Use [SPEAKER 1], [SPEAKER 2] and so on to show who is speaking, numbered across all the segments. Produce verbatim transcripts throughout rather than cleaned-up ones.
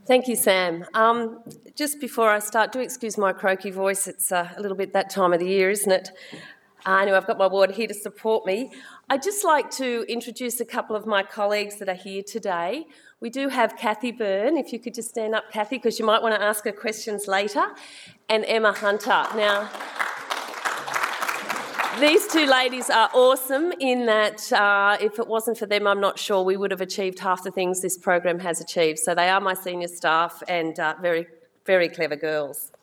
[SPEAKER 1] Thank you, Sam. Um, just before I start, do excuse my croaky voice. It's uh, a little bit that time of the year, isn't it? I know I've got my ward here to support me. I'd just like to introduce a couple of my colleagues that are here today. We do have Kathy Byrne, if you could just stand up, Kathy, because you might want to ask her questions later, and Emma Hunter. Now, these two ladies are awesome in that uh, if it wasn't for them, I'm not sure we would have achieved half the things this program has achieved. So they are my senior staff and uh, very, very clever girls.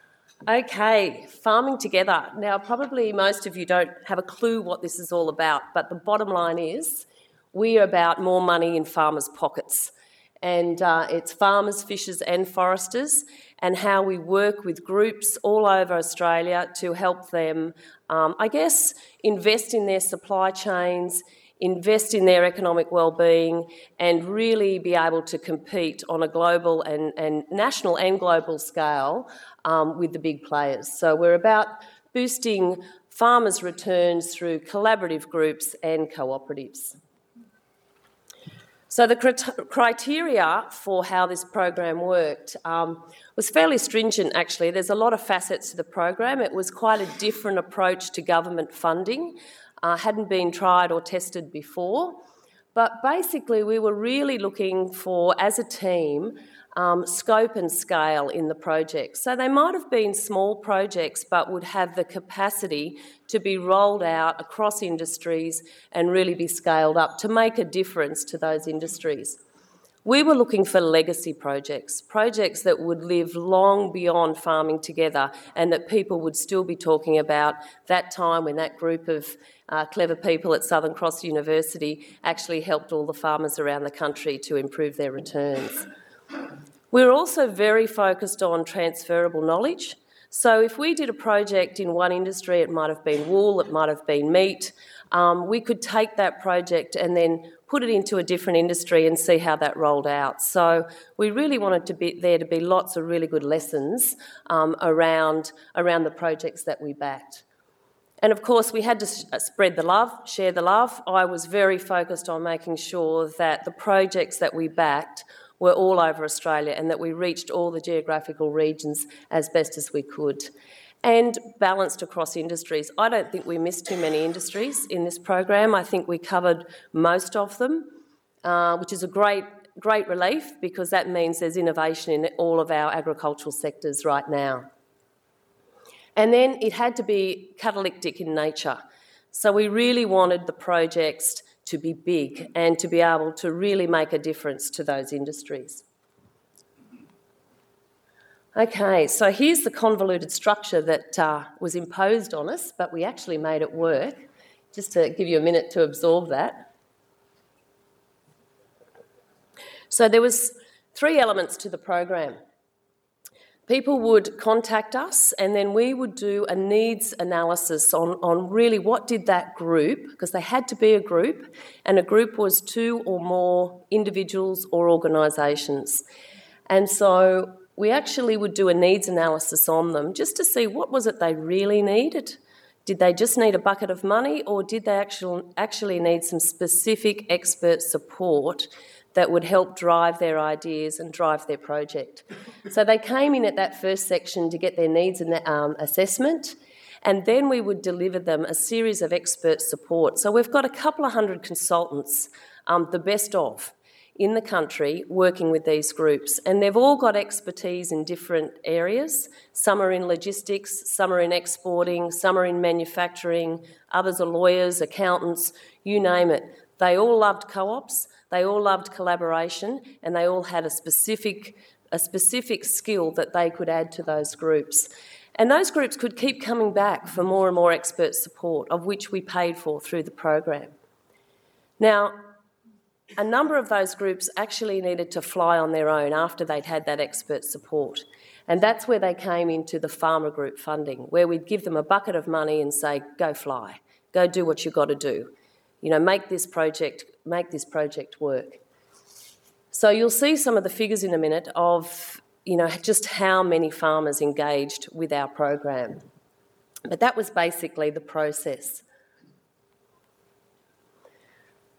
[SPEAKER 1] Okay, farming together. Now, probably most of you don't have a clue what this is all about, but the bottom line is we are about more money in farmers' pockets. And uh, it's farmers, fishers and foresters, and how we work with groups all over Australia to help them, um, I guess, invest in their supply chains, invest in their economic well-being, and really be able to compete on a global and, and national and global scale um, with the big players. So we're about boosting farmers' returns through collaborative groups and cooperatives. So the criteria for how this program worked um, was fairly stringent, actually. There's a lot of facets to the program. It was quite a different approach to government funding, uh, hadn't been tried or tested before. But basically, we were really looking for, as a team, um, scope and scale in the projects. So they might have been small projects, but would have the capacity to be rolled out across industries and really be scaled up to make a difference to those industries. We were looking for legacy projects, projects that would live long beyond farming together and that people would still be talking about that time when that group of uh, clever people at Southern Cross University actually helped all the farmers around the country to improve their returns. We're also very focused on transferable knowledge. So if we did a project in one industry, it might have been wool, it might have been meat, um, we could take that project and then put it into a different industry and see how that rolled out. So we really wanted to be there to be lots of really good lessons um, around, around the projects that we backed. And of course, we had to spread the love, share the love. I was very focused on making sure that the projects that we backed were all over Australia and that we reached all the geographical regions as best as we could. And balanced across industries. I don't think we missed too many industries in this program. I think we covered most of them, uh, which is a great, great relief because that means there's innovation in all of our agricultural sectors right now. And then it had to be catalytic in nature. So we really wanted the projects to be big and to be able to really make a difference to those industries. Okay, so here's the convoluted structure that uh, was imposed on us, but we actually made it work, just to give you a minute to absorb that. So there was three elements to the program. People would contact us and then we would do a needs analysis on, on really what did that group, because they had to be a group, and a group was two or more individuals or organisations. And so we actually would do a needs analysis on them just to see what was it they really needed. Did they just need a bucket of money, or did they actually, actually need some specific expert support that would help drive their ideas and drive their project? So they came in at that first section to get their needs um, assessment, and then we would deliver them a series of expert support. So we've got a couple of hundred consultants, um, the best of, in the country working with these groups, and they've all got expertise in different areas. Some are in logistics, some are in exporting, some are in manufacturing, others are lawyers, accountants, you name it. They all loved co-ops, they all loved collaboration, and they all had a specific, a specific skill that they could add to those groups. And those groups could keep coming back for more and more expert support, of which we paid for through the program. Now, a number of those groups actually needed to fly on their own after they'd had that expert support. And that's where they came into the farmer group funding, where we'd give them a bucket of money and say, go fly, go do what you've got to do. You know, make this project, make this project work. So you'll see some of the figures in a minute of, you know, just how many farmers engaged with our program. But that was basically the process.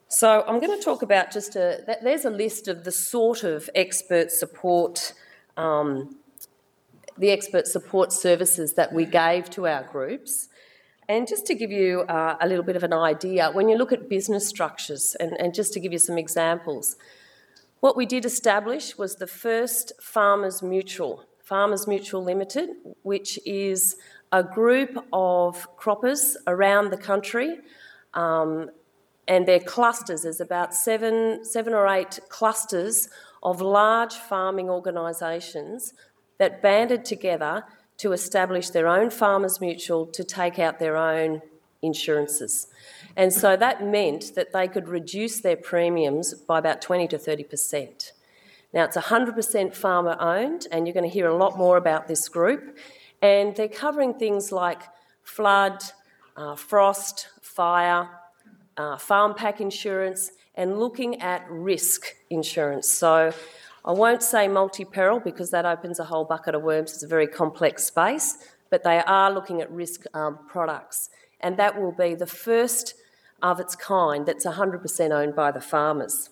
[SPEAKER 1] So I'm going to talk about just a, there's a list of the sort of expert support, um, the expert support services that we gave to our groups. And just to give you uh, a little bit of an idea, when you look at business structures, and, and just to give you some examples, what we did establish was the first Farmers Mutual, Farmers Mutual Limited, which is a group of croppers around the country, um, and their clusters. There's about seven, seven or eight clusters of large farming organisations that banded together to establish their own Farmers Mutual to take out their own insurances. And so that meant that they could reduce their premiums by about twenty to thirty percent. Now, it's one hundred percent farmer owned, and you're going to hear a lot more about this group. And they're covering things like flood, uh, frost, fire, uh, farm pack insurance, and looking at risk insurance. So I won't say multi-peril because that opens a whole bucket of worms. It's a very complex space, but they are looking at risk um, products. And that will be the first of its kind that's one hundred percent owned by the farmers.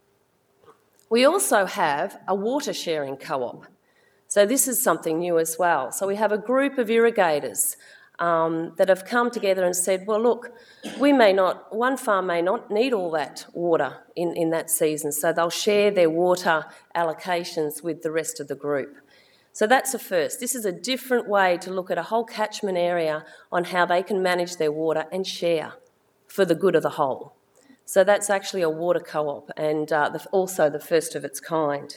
[SPEAKER 1] We also have a water sharing co-op. So this is something new as well. So we have a group of irrigators um, that have come together and said, well, look, we may not, one farm may not need all that water in, in that season, so they'll share their water allocations with the rest of the group. So that's a first. This is a different way to look at a whole catchment area on how they can manage their water and share for the good of the whole. So that's actually a water co-op, and uh, the, also the first of its kind.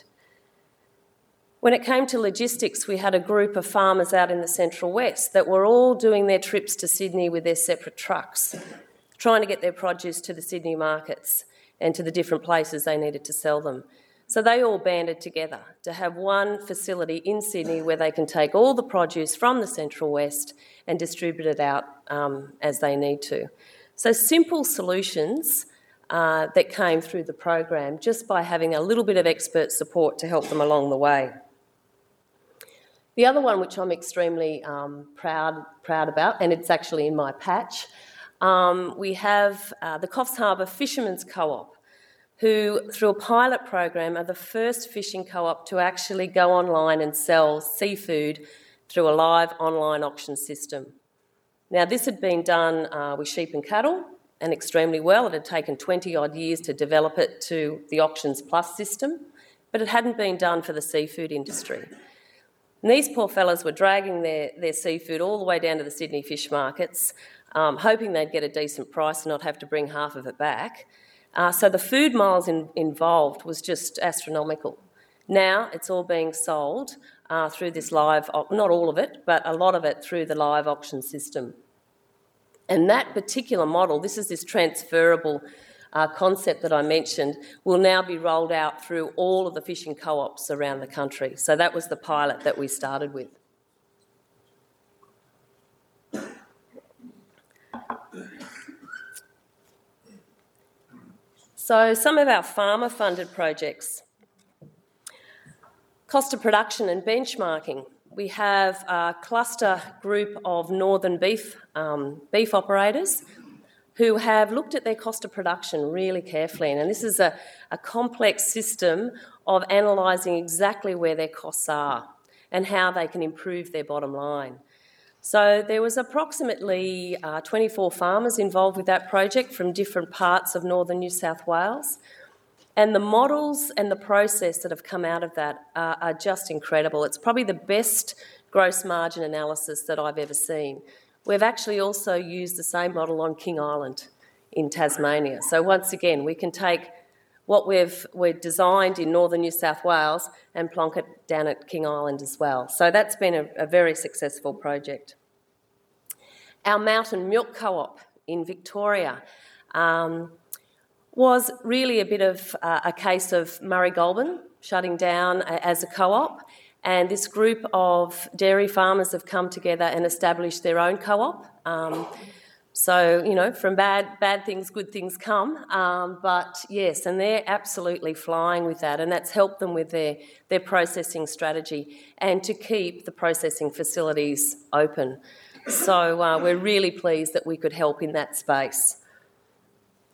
[SPEAKER 1] When it came to logistics, we had a group of farmers out in the Central West that were all doing their trips to Sydney with their separate trucks, trying to get their produce to the Sydney markets and to the different places they needed to sell them. So they all banded together to have one facility in Sydney where they can take all the produce from the Central West and distribute it out um, as they need to. So simple solutions uh, that came through the program just by having a little bit of expert support to help them along the way. The other one, which I'm extremely um, proud, proud about, and it's actually in my patch, um, we have uh, the Coffs Harbour Fishermen's Co-op, who, through a pilot program, are the first fishing co-op to actually go online and sell seafood through a live online auction system. Now, this had been done uh, with sheep and cattle, and extremely well. It had taken twenty-odd years to develop it to the Auctions Plus system, but it hadn't been done for the seafood industry. And these poor fellas were dragging their, their seafood all the way down to the Sydney fish markets, um, hoping they'd get a decent price and not have to bring half of it back. Uh, so the food miles in, involved was just astronomical. Now it's all being sold uh, through this live, not all of it, but a lot of it through the live auction system. And that particular model, this is this transferable uh, concept that I mentioned, will now be rolled out through all of the fishing co-ops around the country. So that was the pilot that we started with. So some of our farmer-funded projects. Cost of production and benchmarking. We have a cluster group of northern beef, um, beef operators who have looked at their cost of production really carefully. And this is a, a complex system of analysing exactly where their costs are and how they can improve their bottom line. So there was approximately uh, twenty-four farmers involved with that project from different parts of northern New South Wales. And the models and the process that have come out of that are, are just incredible. It's probably the best gross margin analysis that I've ever seen. We've actually also used the same model on King Island in Tasmania. So once again, we can take what we've, we've designed in northern New South Wales and plonk it down at King Island as well. So that's been a, a very successful project. Our Mountain Milk Co-op in Victoria um, was really a bit of uh, a case of Murray Goulburn shutting down uh, as a co-op, and this group of dairy farmers have come together and established their own co-op. Um, so, you know, from bad bad things, good things come. Um, but yes, and they're absolutely flying with that, and that's helped them with their, their processing strategy and to keep the processing facilities open. So uh, we're really pleased that we could help in that space.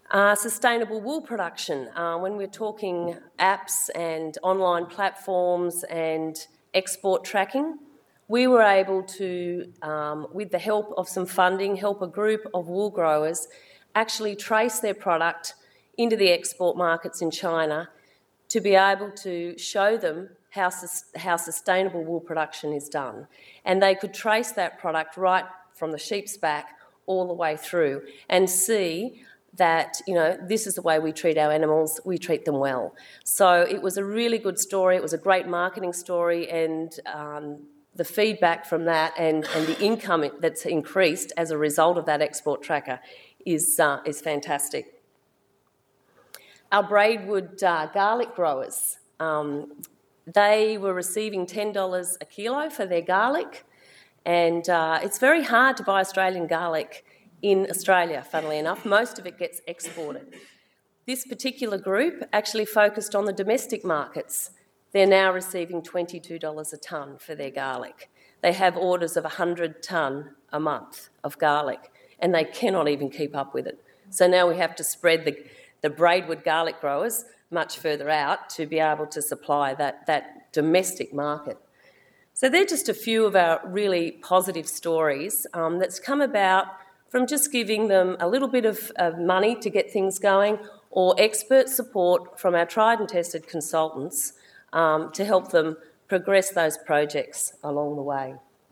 [SPEAKER 1] Uh, sustainable wool production. Uh, when we're talking apps and online platforms and export tracking, we were able to, um, with the help of some funding, help a group of wool growers actually trace their product into the export markets in China to be able to show them how, sus- how sustainable wool production is done. And they could trace that product right from the sheep's back all the way through and see that, you know, this is the way we treat our animals, we treat them well. So it was a really good story, it was a great marketing story, and um, the feedback from that and, and the income that's increased as a result of that export tracker is, uh, is fantastic. Our Braidwood uh, garlic growers, um, they were receiving ten dollars a kilo for their garlic, and uh, it's very hard to buy Australian garlic in Australia, funnily enough. Most of it gets exported. This particular group actually focused on the domestic markets. They're now receiving twenty-two dollars a tonne for their garlic. They have orders of one hundred tonne a month of garlic, and they cannot even keep up with it. So now we have to spread the, the Braidwood garlic growers much further out to be able to supply that, that domestic market. So they're just a few of our really positive stories um, that's come about from just giving them a little bit of, of money to get things going, or expert support from our tried and tested consultants um, to help them progress those projects along the way.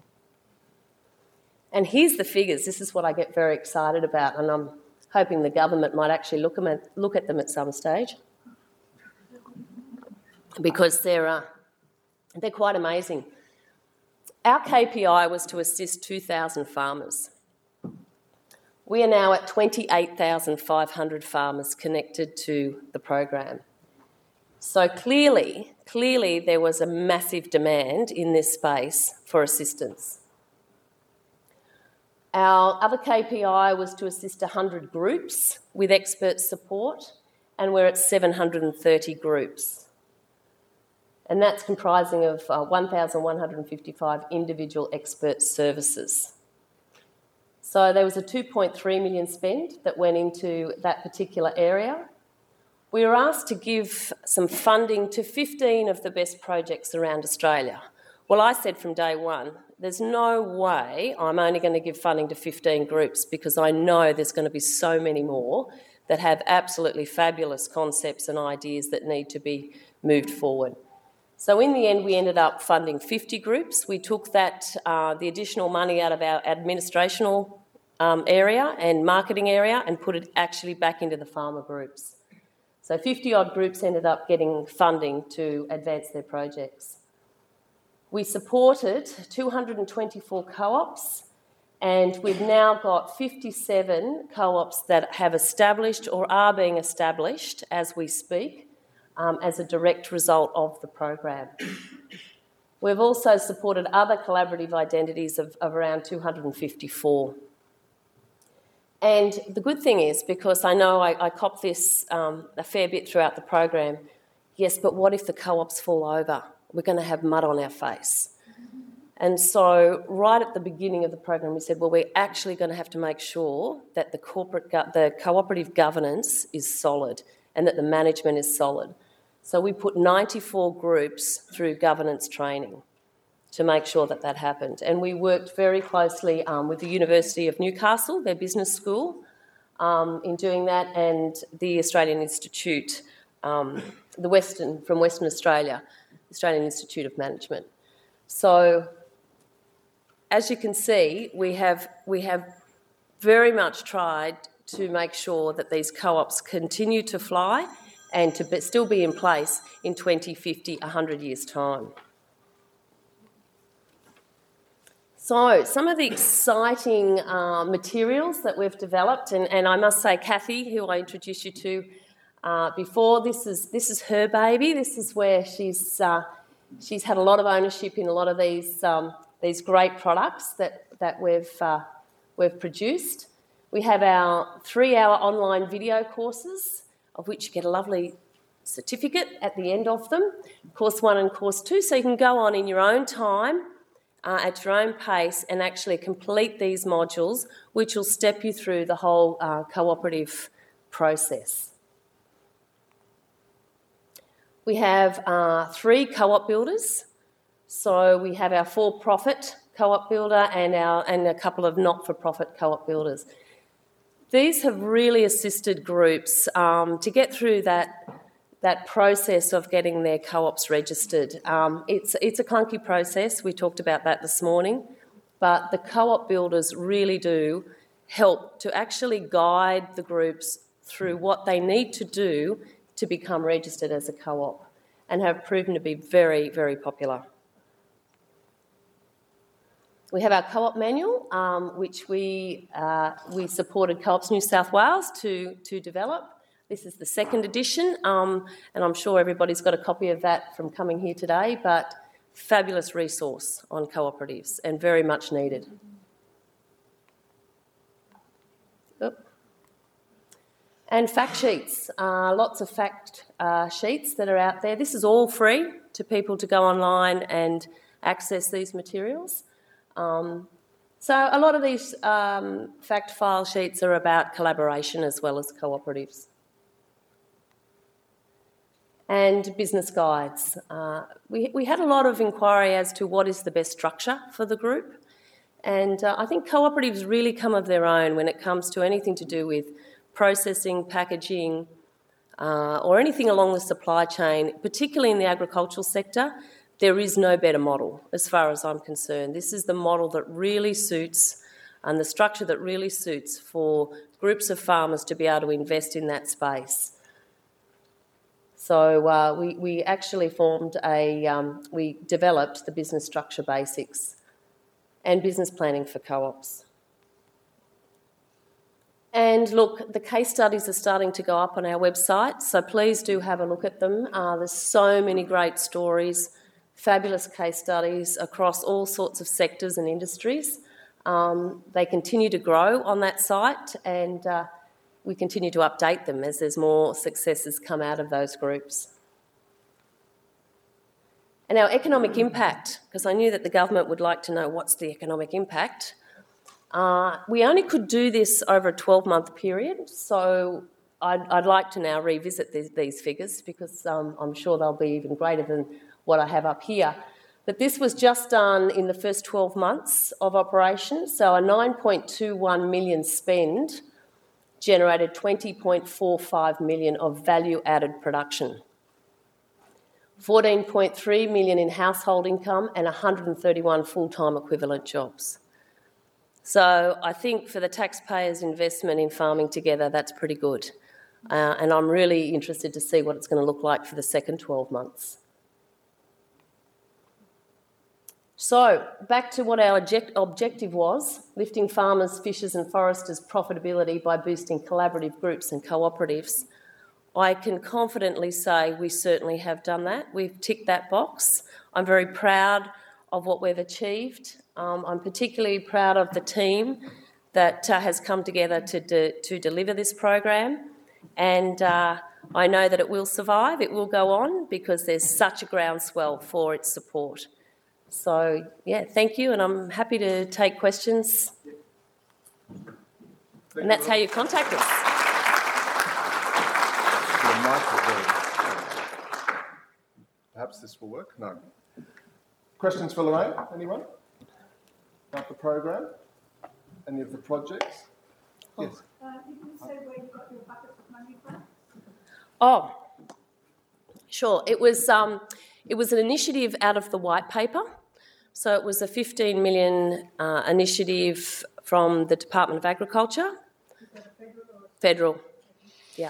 [SPEAKER 1] And here's the figures. This is what I get very excited about, and I'm hoping the government might actually look at, look at them at some stage, because they're, uh, they're quite amazing. Our K P I was to assist two thousand farmers. We are now at twenty-eight thousand five hundred farmers connected to the program. So clearly, clearly there was a massive demand in this space for assistance. Our other K P I was to assist one hundred groups with expert support, and we're at seven hundred thirty groups. And that's comprising of uh, one thousand one hundred fifty-five individual expert services. So there was a two point three million spend that went into that particular area. We were asked to give some funding to fifteen of the best projects around Australia. Well, I said from day one, there's no way I'm only going to give funding to fifteen groups, because I know there's going to be so many more that have absolutely fabulous concepts and ideas that need to be moved forward. So in the end, we ended up funding fifty groups. We took that, uh, the additional money out of our administrational um, area and marketing area and put it actually back into the farmer groups. So fifty-odd groups ended up getting funding to advance their projects. We supported two hundred twenty-four co-ops, and we've now got fifty-seven co-ops that have established or are being established as we speak, Um, as a direct result of the program. We've also supported other collaborative identities of, of around two hundred fifty-four. And the good thing is, because I know I, I cop this um, a fair bit throughout the program, yes, but what if the co-ops fall over? We're going to have mud on our face. And so right at the beginning of the program, we said, well, we're actually going to have to make sure that the corporate, go- the cooperative governance is solid and that the management is solid. So we put ninety-four groups through governance training to make sure that that happened. And we worked very closely um, with the University of Newcastle, their business school, um, in doing that, and the Australian Institute, um, the Western, from Western Australia, Australian Institute of Management. So as you can see, we have, we have very much tried to make sure that these co-ops continue to fly and to be, still be in place in twenty fifty, one hundred years' time. So some of the exciting uh, materials that we've developed, and, and I must say Kathy, who I introduced you to uh, before, this is, this is her baby. This is where she's, uh, she's had a lot of ownership in a lot of these, um, these great products that, that we've, uh, we've produced. We have our three-hour online video courses, of which you get a lovely certificate at the end of them, course one and course two, so you can go on in your own time, uh, at your own pace, and actually complete these modules, which will step you through the whole uh, cooperative process. We have uh, three co-op builders. So we have our for-profit co-op builder and, our, and a couple of not-for-profit co-op builders. These have really assisted groups um, to get through that, that process of getting their co-ops registered. Um, it's, it's a clunky process, we talked about that this morning, but the co-op builders really do help to actually guide the groups through what they need to do to become registered as a co-op, and have proven to be very, very popular. We have our co-op manual, um, which we, uh, we supported Co-ops New South Wales to, to develop. This is the second edition, um, and I'm sure everybody's got a copy of that from coming here today, but fabulous resource on cooperatives and very much needed. Oop. And fact sheets, uh, lots of fact uh, sheets that are out there. This is all free to people to go online and access these materials. Um, so a lot of these um, fact file sheets are about collaboration as well as cooperatives. And business guides. Uh, we, we had a lot of inquiry as to what is the best structure for the group, and uh, I think cooperatives really come of their own when it comes to anything to do with processing, packaging, uh, or anything along the supply chain, particularly in the agricultural sector. There is no better model as far as I'm concerned. This is the model that really suits and the structure that really suits for groups of farmers to be able to invest in that space. So uh, we, we actually formed a, um, we developed the business structure basics and business planning for co-ops. And look, the case studies are starting to go up on our website, so please do have a look at them. Uh, there's so many great stories, fabulous case studies across all sorts of sectors and industries. Um, they continue to grow on that site, and uh, we continue to update them as there's more successes come out of those groups. And our economic impact, because I knew that the government would like to know what's the economic impact. Uh, we only could do this over a twelve-month period, so I'd, I'd like to now revisit these, these figures, because um, I'm sure they'll be even greater than what I have up here. But this was just done in the first twelve months of operation, so a nine point two one million spend generated twenty point four five million of value-added production, fourteen point three million in household income, and one hundred thirty-one full-time equivalent jobs. So I think for the taxpayers' investment in farming together, that's pretty good. Uh, and I'm really interested to see what it's going to look like for the second twelve months. So, back to what our object objective was, lifting farmers, fishers and foresters' profitability by boosting collaborative groups and cooperatives. I can confidently say we certainly have done that. We've ticked that box. I'm very proud of what we've achieved. Um, I'm particularly proud of the team that uh, has come together to, de to deliver this program, and uh, I know that it will survive, it will go on, because there's such a groundswell for its support. So, yeah, thank you, and I'm happy to take questions. Thank and that's you. How you contact us.
[SPEAKER 2] Perhaps this will work? No. Questions for Lorraine? Anyone? About the program? Any of the projects?
[SPEAKER 1] Oh.
[SPEAKER 2] Yes.
[SPEAKER 3] Uh, you can say where you got your buckets of money from?
[SPEAKER 1] Oh, sure. It was um, it was an initiative out of the white paper. So it was a fifteen million uh, initiative from the Department of Agriculture.
[SPEAKER 3] Is that federal or?
[SPEAKER 1] Federal, yeah.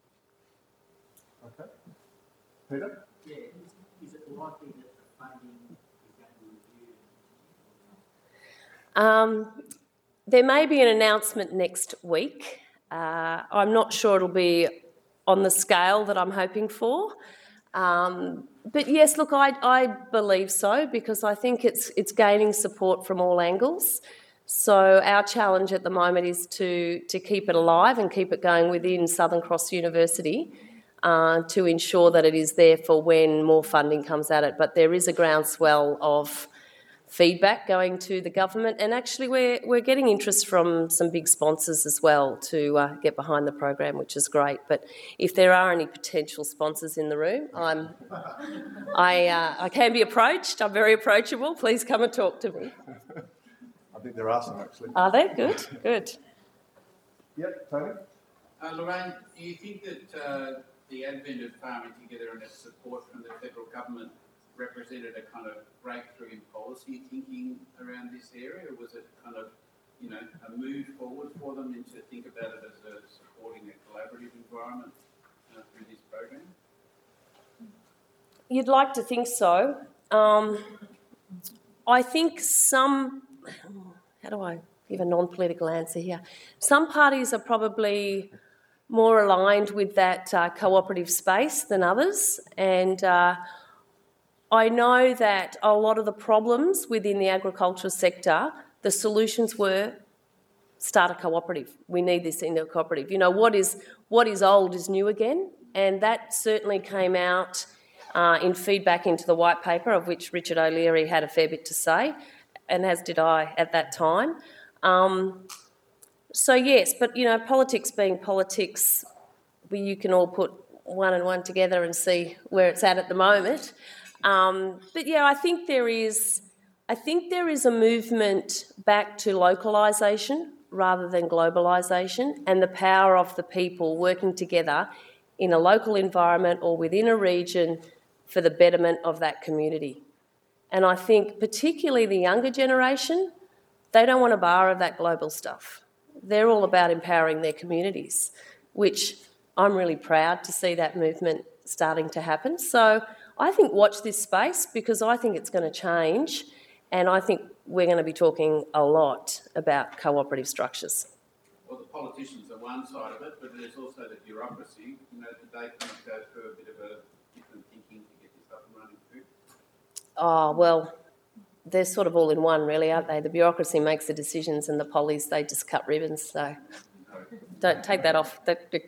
[SPEAKER 2] Okay. Peter?
[SPEAKER 4] Yeah, is, is it likely that the funding is going to be reviewed?
[SPEAKER 1] Um, there may be an announcement next week. Uh, I'm not sure it'll be on the scale that I'm hoping for. Um, but yes, look, I, I believe so, because I think it's it's gaining support from all angles. So our challenge at the moment is to, to keep it alive and keep it going within Southern Cross University uh, to ensure that it is there for when more funding comes at it. But there is a groundswell of feedback going to the government, and actually we're, we're getting interest from some big sponsors as well to uh, get behind the program, which is great. But if there are any potential sponsors in the room, I'm, I, uh, I can be approached. I'm very approachable. Please come and talk to me.
[SPEAKER 2] I think there are some actually.
[SPEAKER 1] Are they? Good, good.
[SPEAKER 2] Yep, Tony?
[SPEAKER 5] Uh, Lorraine, do you think that uh, the advent of farming together and its support from the federal government represented a kind of breakthrough in policy thinking around this area, or was it kind of, you know, a move forward for them into think about it as a supporting a collaborative environment uh, through this program?
[SPEAKER 1] You'd like to think so. Um, I think some, how do I give a non-political answer here? Some parties are probably more aligned with that uh, cooperative space than others, and uh, I know that a lot of the problems within the agricultural sector, the solutions were start a cooperative. We need this in a cooperative. You know, what is what is old is new again, and that certainly came out uh, in feedback into the white paper, of which Richard O'Leary had a fair bit to say, and as did I at that time. Um, so yes, but you know, politics being politics, you can all put one and one together and see where it's at at the moment. Um, but yeah, I think there is, I think there is a movement back to localisation rather than globalisation, and the power of the people working together in a local environment or within a region for the betterment of that community. And I think particularly the younger generation, they don't want a bar of that global stuff. They're all about empowering their communities, which I'm really proud to see that movement starting to happen. So I think watch this space, because I think it's going to change, and I think we're going to be talking a lot about cooperative structures.
[SPEAKER 5] Well, the politicians are one side of it, but there's also the bureaucracy. You know, did they kind of go through a bit of a different thinking to get this up and running through?
[SPEAKER 1] Oh, well, they're sort of all in one, really, aren't they? The bureaucracy makes the decisions, and the pollies, they just cut ribbons, so don't take that off.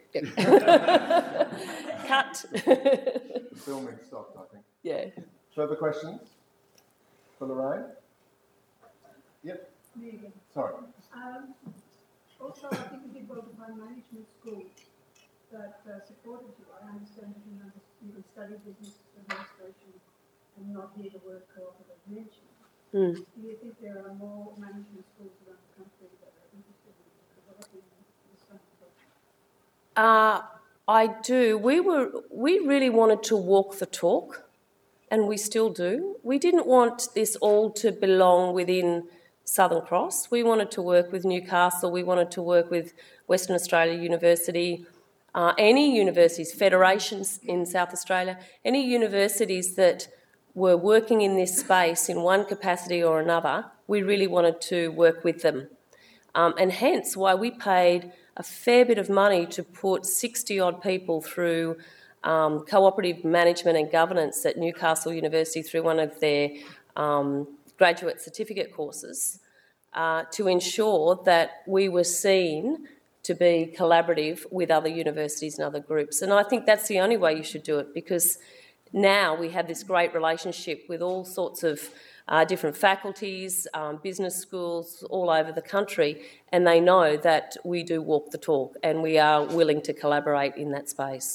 [SPEAKER 1] Cut.
[SPEAKER 2] The filming stopped, I think.
[SPEAKER 1] Yeah.
[SPEAKER 2] Further questions for Lorraine? Yep.
[SPEAKER 3] Me again.
[SPEAKER 2] Sorry.
[SPEAKER 3] Um, also, I think we did well to find management school that uh, supported you. I understand that you, under- you can study business administration and not hear the word cooperative mentioned.
[SPEAKER 1] Mm.
[SPEAKER 3] Do you think there are more management schools around the country that are interested in developing this kind of program?
[SPEAKER 1] Uh, I do. We were. We really wanted to walk the talk, and we still do. We didn't want this all to belong within Southern Cross. We wanted to work with Newcastle. We wanted to work with Western Australia University, uh, any universities, federations in South Australia, any universities that were working in this space in one capacity or another. We really wanted to work with them, um, and hence why we paid a fair bit of money to put sixty odd people through um, cooperative management and governance at Newcastle University through one of their um, graduate certificate courses uh, to ensure that we were seen to be collaborative with other universities and other groups. And I think that's the only way you should do it, because now we have this great relationship with all sorts of Uh, different faculties, um, business schools all over the country, and they know that we do walk the talk and we are willing to collaborate in that space.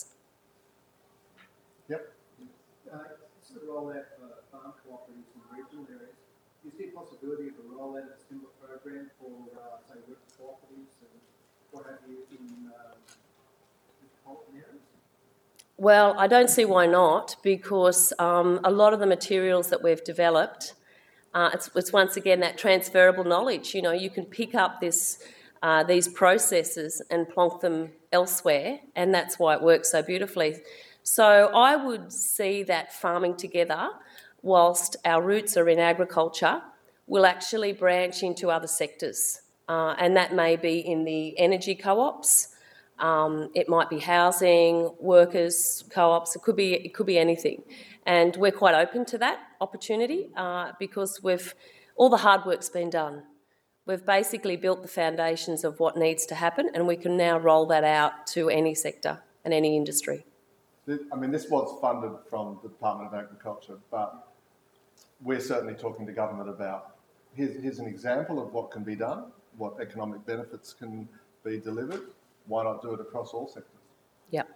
[SPEAKER 2] Yep.
[SPEAKER 6] Uh, this is a rollout for farm cooperatives in regional areas. Do you see a possibility of a rollout of a similar program for, uh, say, work cooperatives and what have you in uh, metropolitan areas?
[SPEAKER 1] Well, I don't see why not, because um, a lot of the materials that we've developed, uh, it's, it's once again that transferable knowledge. You know, you can pick up this, uh, these processes and plonk them elsewhere, and that's why it works so beautifully. So I would see that farming together, whilst our roots are in agriculture, will actually branch into other sectors, uh, and that may be in the energy co-ops. Um, it might be housing, workers, co-ops. It could be it could be anything, and we're quite open to that opportunity uh, because we've all the hard work's been done. We've basically built the foundations of what needs to happen, and we can now roll that out to any sector and any industry.
[SPEAKER 2] I mean, this was funded from the Department of Agriculture, but we're certainly talking to government about, here's, here's an example of what can be done, what economic benefits can be delivered. Why not do it across all sectors?
[SPEAKER 1] Yep.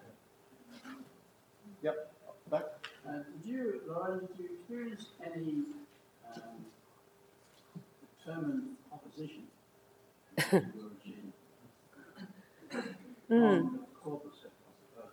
[SPEAKER 2] Yep, back.
[SPEAKER 4] Uh, did you, Lauren, did you experience any um, determined opposition to your regime on the corporate sector,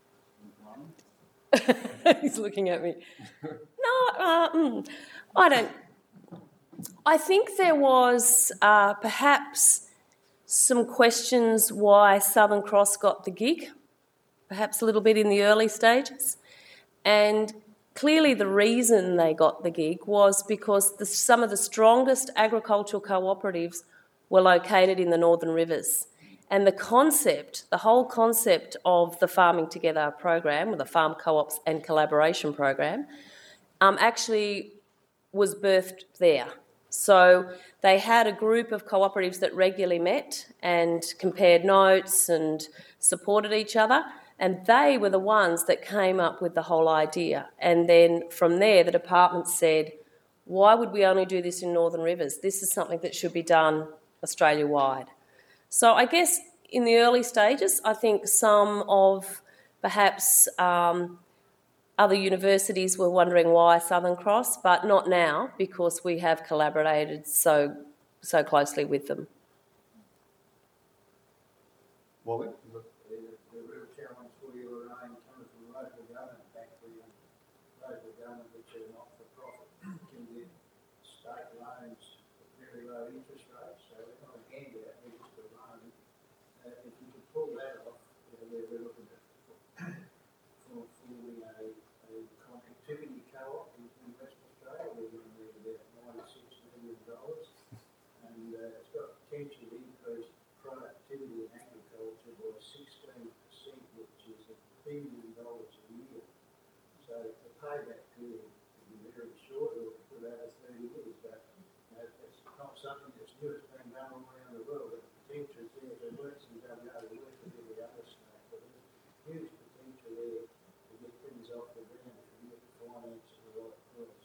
[SPEAKER 4] I suppose?
[SPEAKER 1] He's looking at me. No, uh, mm, I don't. I think there was uh, perhaps some questions why Southern Cross got the gig, perhaps a little bit in the early stages. And clearly the reason they got the gig was because the, some of the strongest agricultural cooperatives were located in the Northern Rivers. And the concept, the whole concept of the Farming Together program, or the Farm Co-ops and Collaboration program, um, actually was birthed there. So they had a group of cooperatives that regularly met and compared notes and supported each other, and they were the ones that came up with the whole idea. And then from there, the department said, why would we only do this in Northern Rivers? This is something that should be done Australia-wide. So I guess in the early stages, I think some of perhaps um, other universities were wondering why Southern Cross, but not now, because we have collaborated so so closely with them.
[SPEAKER 2] Wally?
[SPEAKER 6] The, the real challenge for you around coming from local government back to the local government, which are not for profit, can get state loans at very low interest rates. So we're not a handout, we're just a loan. Uh, if you could pull that off, you know, we're, we're looking at for forming a, a connectivity co-op in, in Western Australia. We're going to need about ninety-six million dollars, and uh, it's got potential to increase productivity in agriculture by sixteen percent, which is a billion dollars a year. So the payback period can be very short, or put out as thirty years, but you know, it's not something that's new. It's been done all around the world. The potential is there. It works in W A, it works in every other state, but there's huge potential there to get things off the ground if you get the finance to the right place.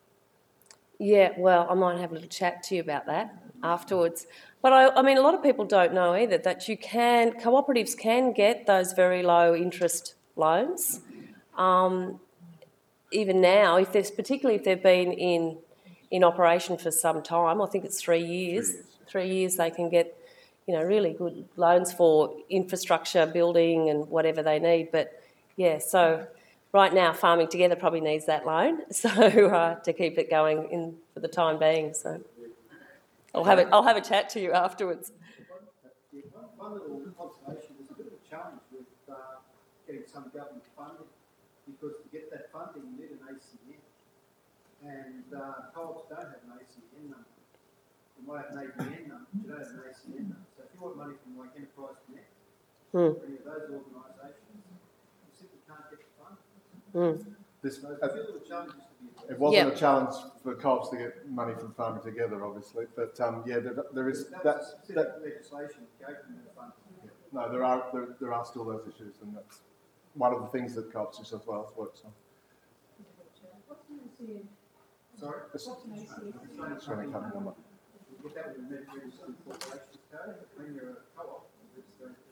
[SPEAKER 1] Yeah, well, I might have a little chat to you about that afterwards. But I, I mean, a lot of people don't know either that you can, cooperatives can get those very low interest loans. Um, even now, if there's, particularly if they've been in in operation for some time, I think it's three years.
[SPEAKER 2] Three years.
[SPEAKER 1] Three years they can get, you know, really good loans for infrastructure building and whatever they need. But yeah, so right now, Farming Together probably needs that loan, so uh, to keep it going in for the time being. So I'll have a, I'll have a chat to you afterwards.
[SPEAKER 6] Yeah, one, one little observation, there's a bit of a challenge with uh, getting some government funding, because to get that funding you need an A C N, and uh, co-ops don't have an A C N number. You might have an A B N number, but you don't have an A C N number. So if you want money from like Enterprise Connect,
[SPEAKER 1] Hmm.
[SPEAKER 6] or any of those organisations, you simply can't get the funding.
[SPEAKER 1] Mm.
[SPEAKER 2] This,
[SPEAKER 6] So
[SPEAKER 2] uh,
[SPEAKER 6] there's a few little challenges to be addressed.
[SPEAKER 2] it wasn't
[SPEAKER 1] Yep.
[SPEAKER 2] a challenge for co-ops to get money from Farming Together, obviously, but um, yeah, there, there is
[SPEAKER 6] That
[SPEAKER 2] that.
[SPEAKER 6] was a specific
[SPEAKER 2] that
[SPEAKER 6] legislation that gave them the funding.
[SPEAKER 2] no, there are there, there are still those issues, and that's one of the things that Co-ops New South Wales works on.
[SPEAKER 3] What's an A C N?
[SPEAKER 6] Sorry?
[SPEAKER 2] It's,
[SPEAKER 3] What's an A C N?
[SPEAKER 2] it's going to come number.
[SPEAKER 6] You get that with the Medical Registered Corporations Code, when you're a co-op, it's going to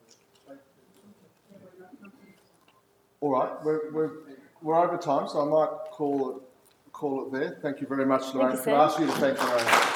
[SPEAKER 2] All right, we're, we're, we're over time, so I might call it, call it there. Thank you very much, Lorraine.
[SPEAKER 1] you,
[SPEAKER 2] Can I ask you to thank Lorraine?